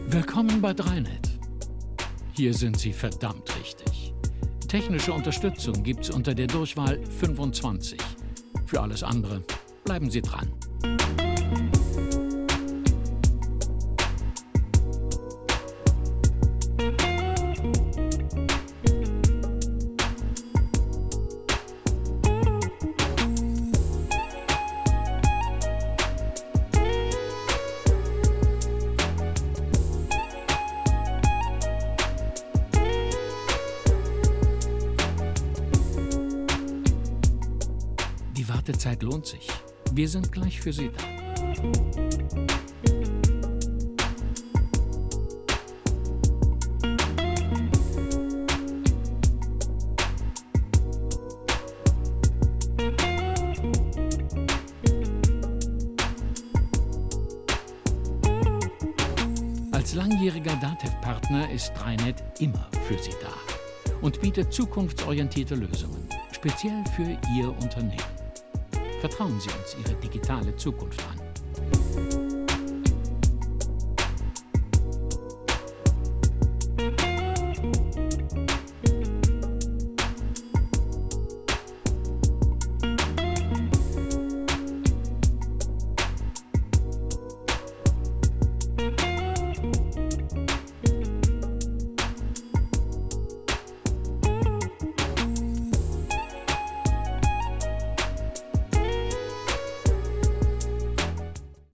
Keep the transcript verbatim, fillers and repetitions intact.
Willkommen bei Dreinet. Hier sind Sie verdammt richtig. Technische Unterstützung gibt's unter der Durchwahl fünfundzwanzig. Für alles andere bleiben Sie dran. Die Wartezeit lohnt sich. Wir sind gleich für Sie da. Als langjähriger DATEV-Partner ist Dreinet immer für Sie da und bietet zukunftsorientierte Lösungen, speziell für Ihr Unternehmen. Vertrauen Sie uns Ihre digitale Zukunft an.